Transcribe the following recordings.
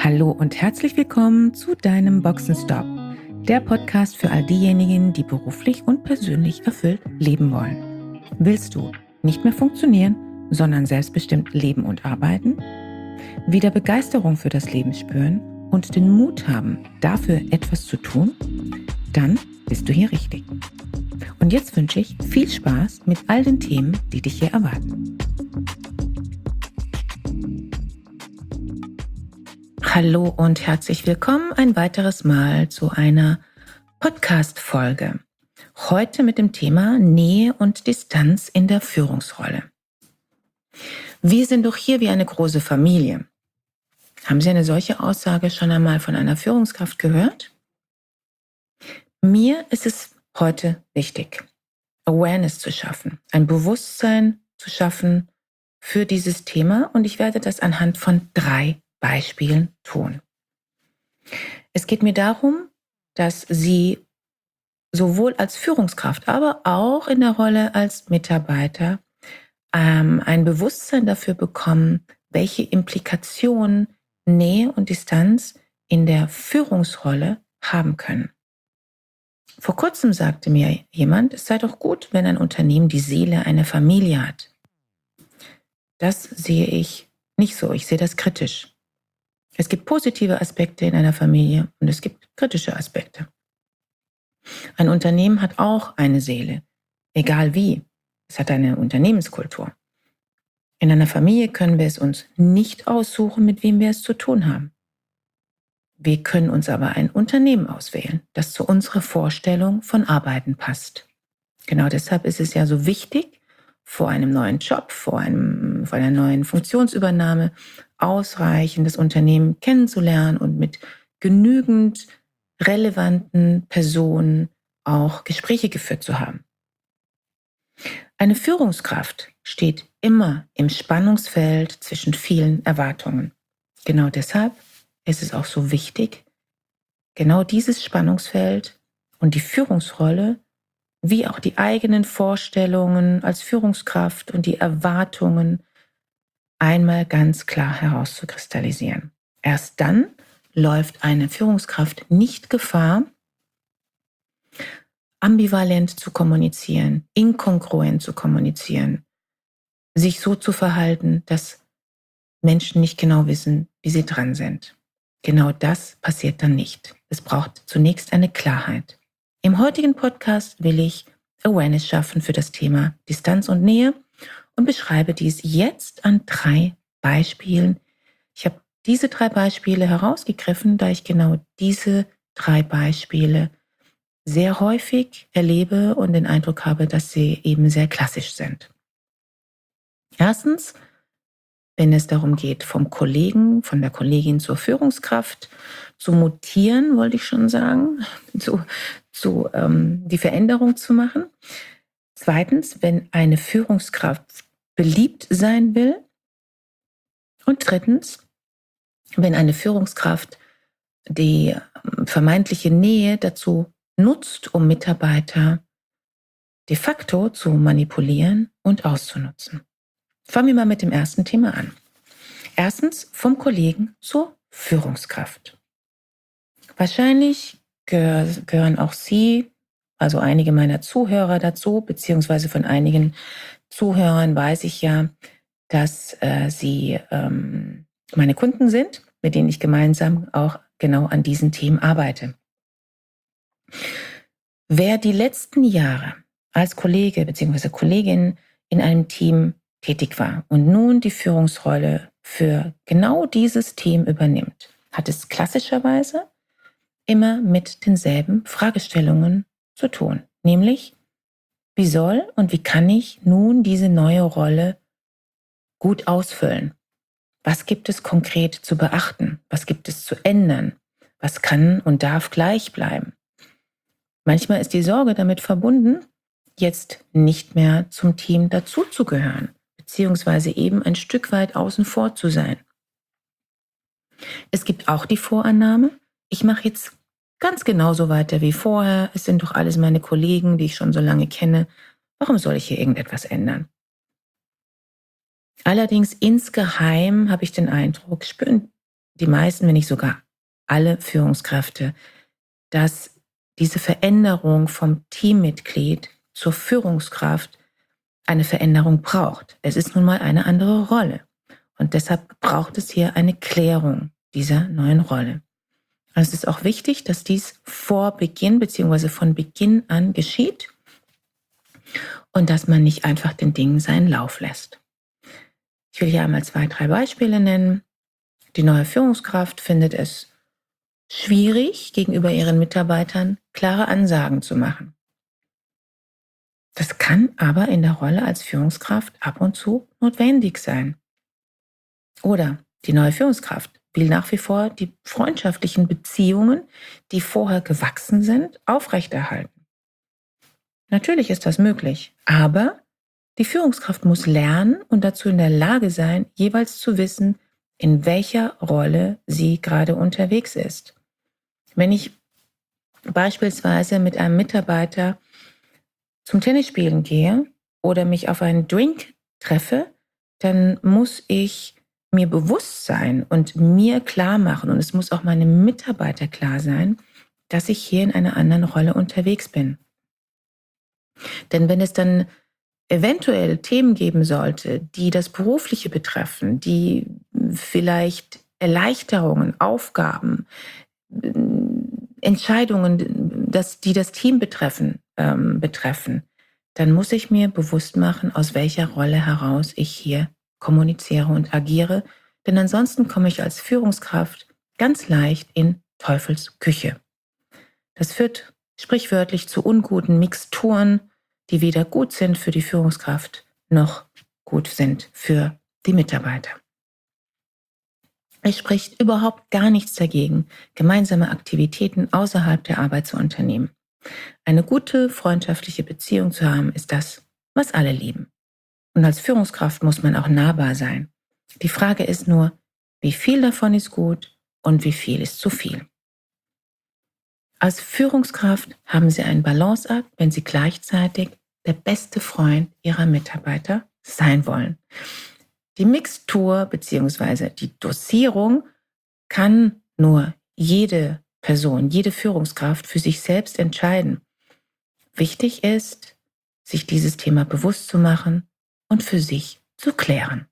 Hallo und herzlich willkommen zu deinem Boxenstopp, der Podcast für all diejenigen, die beruflich und persönlich erfüllt leben wollen. Willst du nicht mehr funktionieren, sondern selbstbestimmt leben und arbeiten? Wieder Begeisterung für das Leben spüren und den Mut haben, dafür etwas zu tun? Dann bist du hier richtig. Und jetzt wünsche ich viel Spaß mit all den Themen, die dich hier erwarten. Hallo und herzlich willkommen ein weiteres Mal zu einer Podcast-Folge. Heute mit dem Thema Nähe und Distanz in der Führungsrolle. Wir sind doch hier wie eine große Familie. Haben Sie eine solche Aussage schon einmal von einer Führungskraft gehört? Mir ist es heute wichtig, Awareness zu schaffen, ein Bewusstsein zu schaffen für dieses Thema, und ich werde das anhand von 3 Beispielen tun. Es geht mir darum, dass Sie sowohl als Führungskraft, aber auch in der Rolle als Mitarbeiter ein Bewusstsein dafür bekommen, welche Implikationen Nähe und Distanz in der Führungsrolle haben können. Vor kurzem sagte mir jemand, es sei doch gut, wenn ein Unternehmen die Seele einer Familie hat. Das sehe ich nicht so, ich sehe das kritisch. Es gibt positive Aspekte in einer Familie und es gibt kritische Aspekte. Ein Unternehmen hat auch eine Seele, egal wie. Es hat eine Unternehmenskultur. In einer Familie können wir es uns nicht aussuchen, mit wem wir es zu tun haben. Wir können uns aber ein Unternehmen auswählen, das zu unserer Vorstellung von Arbeiten passt. Genau deshalb ist es ja so wichtig, vor einem neuen Job, vor einer neuen Funktionsübernahme ausreichend das Unternehmen kennenzulernen und mit genügend relevanten Personen auch Gespräche geführt zu haben. Eine Führungskraft steht immer im Spannungsfeld zwischen vielen Erwartungen. Genau deshalb ist es auch so wichtig, genau dieses Spannungsfeld und die Führungsrolle wie auch die eigenen Vorstellungen als Führungskraft und die Erwartungen einmal ganz klar herauszukristallisieren. Erst dann läuft eine Führungskraft nicht Gefahr, ambivalent zu kommunizieren, inkongruent zu kommunizieren, sich so zu verhalten, dass Menschen nicht genau wissen, wie sie dran sind. Genau das passiert dann nicht. Es braucht zunächst eine Klarheit. Im heutigen Podcast will ich Awareness schaffen für das Thema Distanz und Nähe und beschreibe dies jetzt an 3 Beispielen. Ich habe diese 3 Beispiele herausgegriffen, da ich genau diese 3 Beispiele sehr häufig erlebe und den Eindruck habe, dass sie eben sehr klassisch sind. Erstens, wenn es darum geht, vom Kollegen, von der Kollegin zur Führungskraft zu mutieren, wollte ich schon sagen, die Veränderung zu machen. Zweitens, wenn eine Führungskraft beliebt sein will. Und drittens, wenn eine Führungskraft die vermeintliche Nähe dazu nutzt, um Mitarbeiter de facto zu manipulieren und auszunutzen. Fangen wir mal mit dem ersten Thema an. Erstens, vom Kollegen zur Führungskraft. Wahrscheinlich gehören auch Sie, also einige meiner Zuhörer dazu, beziehungsweise von einigen Zuhörern weiß ich ja, dass Sie meine Kunden sind, mit denen ich gemeinsam auch genau an diesen Themen arbeite. Wer die letzten Jahre als Kollege bzw. Kollegin in einem Team tätig war und nun die Führungsrolle für genau dieses Team übernimmt, hat es klassischerweise immer mit denselben Fragestellungen zu tun. Nämlich, wie soll und wie kann ich nun diese neue Rolle gut ausfüllen? Was gibt es konkret zu beachten? Was gibt es zu ändern? Was kann und darf gleich bleiben? Manchmal ist die Sorge damit verbunden, jetzt nicht mehr zum Team dazuzugehören, beziehungsweise eben ein Stück weit außen vor zu sein. Es gibt auch die Vorannahme, ich mache jetzt ganz genauso weiter wie vorher, es sind doch alles meine Kollegen, die ich schon so lange kenne, warum soll ich hier irgendetwas ändern? Allerdings insgeheim habe ich den Eindruck, spüren die meisten, wenn nicht sogar alle Führungskräfte, dass diese Veränderung vom Teammitglied zur Führungskraft eine Veränderung braucht. Es ist nun mal eine andere Rolle. Und deshalb braucht es hier eine Klärung dieser neuen Rolle. Also es ist auch wichtig, dass dies vor Beginn bzw. von Beginn an geschieht und dass man nicht einfach den Dingen seinen Lauf lässt. Ich will hier einmal 2, 3 Beispiele nennen. Die neue Führungskraft findet es schwierig, gegenüber ihren Mitarbeitern klare Ansagen zu machen. Das kann aber in der Rolle als Führungskraft ab und zu notwendig sein. Oder die neue Führungskraft will nach wie vor die freundschaftlichen Beziehungen, die vorher gewachsen sind, aufrechterhalten. Natürlich ist das möglich, aber die Führungskraft muss lernen und dazu in der Lage sein, jeweils zu wissen, in welcher Rolle sie gerade unterwegs ist. Wenn ich beispielsweise mit einem Mitarbeiter zum Tennisspielen gehe oder mich auf einen Drink treffe, dann muss ich mir bewusst sein und mir klar machen, und es muss auch meinem Mitarbeiter klar sein, dass ich hier in einer anderen Rolle unterwegs bin. Denn wenn es dann eventuell Themen geben sollte, die das Berufliche betreffen, die vielleicht Erleichterungen, Aufgaben, Entscheidungen, die das Team betreffen, dann muss ich mir bewusst machen, aus welcher Rolle heraus ich hier kommuniziere und agiere. Denn ansonsten komme ich als Führungskraft ganz leicht in Teufels Küche. Das führt sprichwörtlich zu unguten Mixturen, die weder gut sind für die Führungskraft noch gut sind für die Mitarbeiter. Es spricht überhaupt gar nichts dagegen, gemeinsame Aktivitäten außerhalb der Arbeit zu unternehmen. Eine gute, freundschaftliche Beziehung zu haben, ist das, was alle lieben. Und als Führungskraft muss man auch nahbar sein. Die Frage ist nur, wie viel davon ist gut und wie viel ist zu viel. Als Führungskraft haben Sie einen Balanceakt, wenn Sie gleichzeitig der beste Freund Ihrer Mitarbeiter sein wollen. Die Mixtur bzw. die Dosierung kann nur jede Person, jede Führungskraft für sich selbst entscheiden. Wichtig ist, sich dieses Thema bewusst zu machen und für sich zu klären.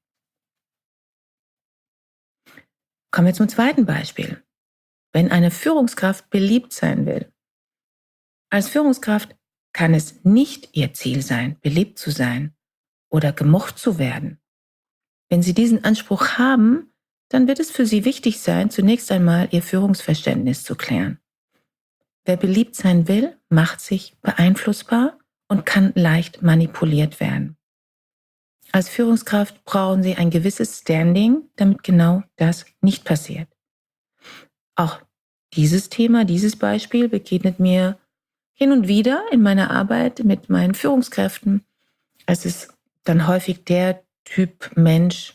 Kommen wir zum zweiten Beispiel. Wenn eine Führungskraft beliebt sein will. Als Führungskraft kann es nicht ihr Ziel sein, beliebt zu sein oder gemocht zu werden. Wenn Sie diesen Anspruch haben, dann wird es für Sie wichtig sein, zunächst einmal Ihr Führungsverständnis zu klären. Wer beliebt sein will, macht sich beeinflussbar und kann leicht manipuliert werden. Als Führungskraft brauchen Sie ein gewisses Standing, damit genau das nicht passiert. Auch dieses Thema, dieses Beispiel begegnet mir hin und wieder in meiner Arbeit mit meinen Führungskräften. Es ist dann häufig der Typ Mensch,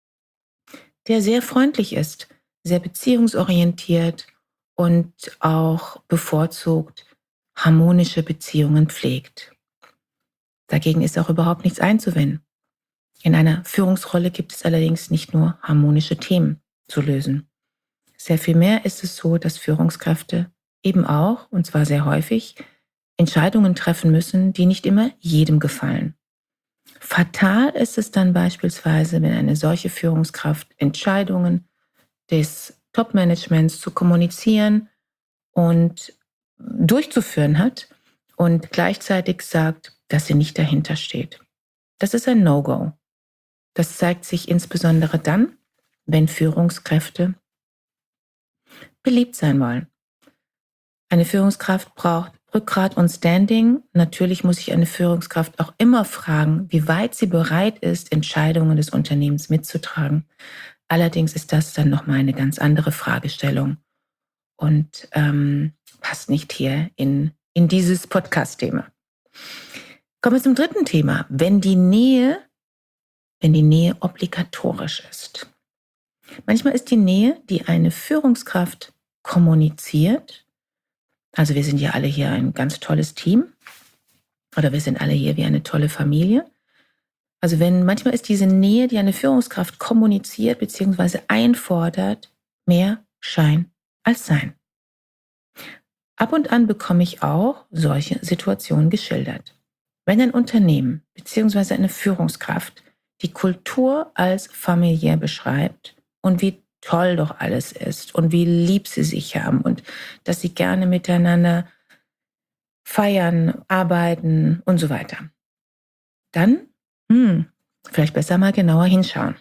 der sehr freundlich ist, sehr beziehungsorientiert und auch bevorzugt harmonische Beziehungen pflegt. Dagegen ist auch überhaupt nichts einzuwenden. In einer Führungsrolle gibt es allerdings nicht nur harmonische Themen zu lösen. Sehr viel mehr ist es so, dass Führungskräfte eben auch, und zwar sehr häufig, Entscheidungen treffen müssen, die nicht immer jedem gefallen. Fatal ist es dann beispielsweise, wenn eine solche Führungskraft Entscheidungen des Top-Managements zu kommunizieren und durchzuführen hat und gleichzeitig sagt, dass sie nicht dahinter steht. Das ist ein No-Go. Das zeigt sich insbesondere dann, wenn Führungskräfte beliebt sein wollen. Eine Führungskraft braucht Rückgrat und Standing. Natürlich muss sich eine Führungskraft auch immer fragen, wie weit sie bereit ist, Entscheidungen des Unternehmens mitzutragen. Allerdings ist das dann nochmal eine ganz andere Fragestellung und passt nicht hier in dieses Podcast-Thema. Kommen wir zum dritten Thema. Wenn die Nähe obligatorisch ist. Manchmal ist die Nähe, die eine Führungskraft kommuniziert, also wir sind ja alle hier ein ganz tolles Team oder wir sind alle hier wie eine tolle Familie. Also manchmal ist diese Nähe, die eine Führungskraft kommuniziert bzw. einfordert, mehr Schein als Sein. Ab und an bekomme ich auch solche Situationen geschildert. Wenn ein Unternehmen bzw. eine Führungskraft die Kultur als familiär beschreibt und wie toll doch alles ist und wie lieb sie sich haben und dass sie gerne miteinander feiern, arbeiten und so weiter, dann vielleicht besser mal genauer hinschauen.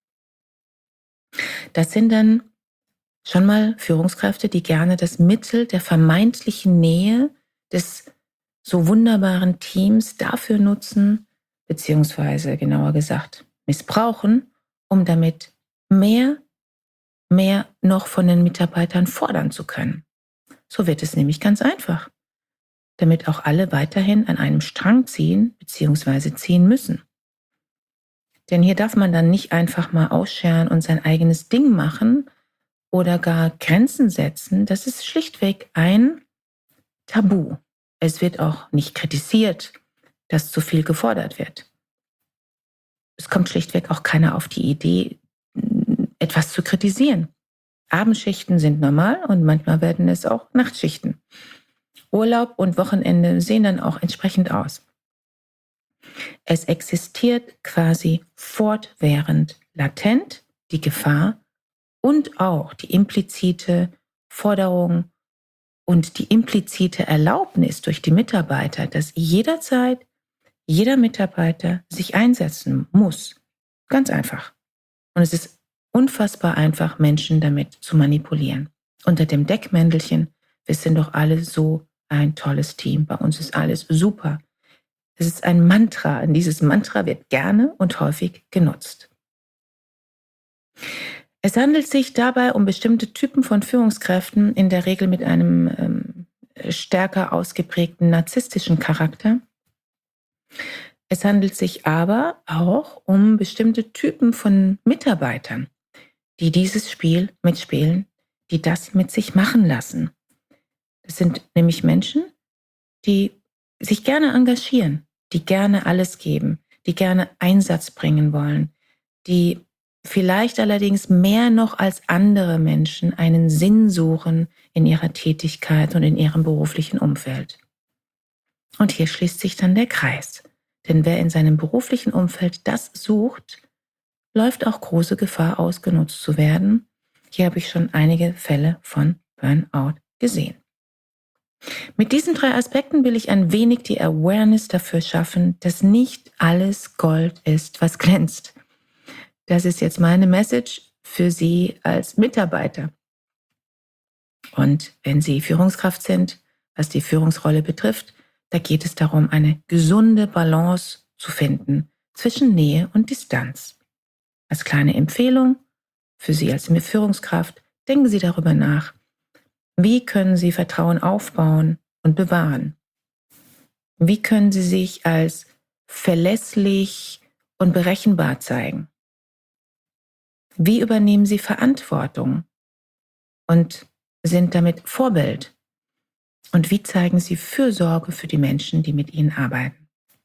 Das sind dann schon mal Führungskräfte, die gerne das Mittel der vermeintlichen Nähe des so wunderbaren Teams dafür nutzen, beziehungsweise genauer gesagt missbrauchen, um damit mehr noch von den Mitarbeitern fordern zu können. So wird es nämlich ganz einfach, damit auch alle weiterhin an einem Strang ziehen beziehungsweise ziehen müssen. Denn hier darf man dann nicht einfach mal ausscheren und sein eigenes Ding machen oder gar Grenzen setzen. Das ist schlichtweg ein Tabu. Es wird auch nicht kritisiert, dass zu viel gefordert wird. Es kommt schlichtweg auch keiner auf die Idee, etwas zu kritisieren. Abendschichten sind normal und manchmal werden es auch Nachtschichten. Urlaub und Wochenende sehen dann auch entsprechend aus. Es existiert quasi fortwährend latent die Gefahr und auch die implizite Forderung und die implizite Erlaubnis durch die Mitarbeiter, dass jederzeit jeder Mitarbeiter sich einsetzen muss. Ganz einfach. Und es ist unfassbar einfach, Menschen damit zu manipulieren. Unter dem Deckmäntelchen, wir sind doch alle so ein tolles Team. Bei uns ist alles super. Es ist ein Mantra und dieses Mantra wird gerne und häufig genutzt. Es handelt sich dabei um bestimmte Typen von Führungskräften, in der Regel mit einem stärker ausgeprägten narzisstischen Charakter. Es handelt sich aber auch um bestimmte Typen von Mitarbeitern, die dieses Spiel mitspielen, die das mit sich machen lassen. Das sind nämlich Menschen, die sich gerne engagieren, die gerne alles geben, die gerne Einsatz bringen wollen, die vielleicht allerdings mehr noch als andere Menschen einen Sinn suchen in ihrer Tätigkeit und in ihrem beruflichen Umfeld. Und hier schließt sich dann der Kreis. Denn wer in seinem beruflichen Umfeld das sucht, läuft auch große Gefahr, ausgenutzt zu werden. Hier habe ich schon einige Fälle von Burnout gesehen. Mit diesen 3 Aspekten will ich ein wenig die Awareness dafür schaffen, dass nicht alles Gold ist, was glänzt. Das ist jetzt meine Message für Sie als Mitarbeiter. Und wenn Sie Führungskraft sind, was die Führungsrolle betrifft, da geht es darum, eine gesunde Balance zu finden zwischen Nähe und Distanz. Als kleine Empfehlung für Sie als Führungskraft, denken Sie darüber nach, wie können Sie Vertrauen aufbauen und bewahren? Wie können Sie sich als verlässlich und berechenbar zeigen? Wie übernehmen Sie Verantwortung und sind damit Vorbild? Und wie zeigen Sie Fürsorge für die Menschen, die mit Ihnen arbeiten?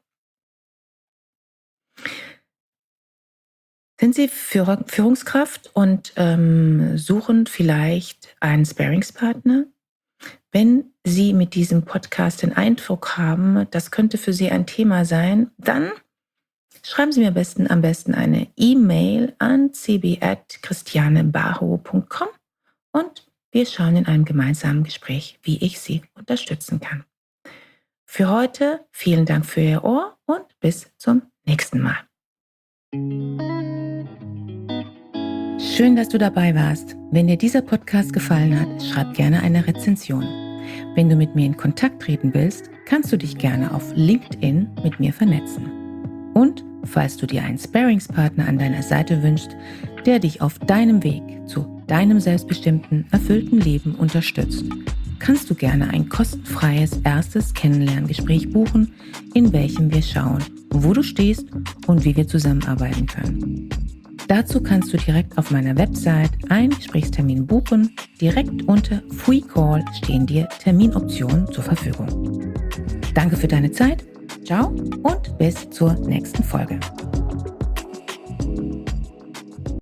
Sind Sie Führungskraft und suchen vielleicht einen Sparringspartner? Wenn Sie mit diesem Podcast den Eindruck haben, das könnte für Sie ein Thema sein, dann schreiben Sie mir am besten eine E-Mail an cb@christianebarrow.com und wir schauen in einem gemeinsamen Gespräch, wie ich Sie unterstützen kann. Für heute vielen Dank für Ihr Ohr und bis zum nächsten Mal. Schön, dass du dabei warst. Wenn dir dieser Podcast gefallen hat, schreib gerne eine Rezension. Wenn du mit mir in Kontakt treten willst, kannst du dich gerne auf LinkedIn mit mir vernetzen. Und falls du dir einen Sparringspartner an deiner Seite wünschst, der dich auf deinem Weg zu deinem selbstbestimmten, erfüllten Leben unterstützt, kannst du gerne ein kostenfreies erstes Kennenlerngespräch buchen, in welchem wir schauen, wo du stehst und wie wir zusammenarbeiten können. Dazu kannst du direkt auf meiner Website einen Gesprächstermin buchen. Direkt unter Free Call stehen dir Terminoptionen zur Verfügung. Danke für deine Zeit. Ciao und bis zur nächsten Folge.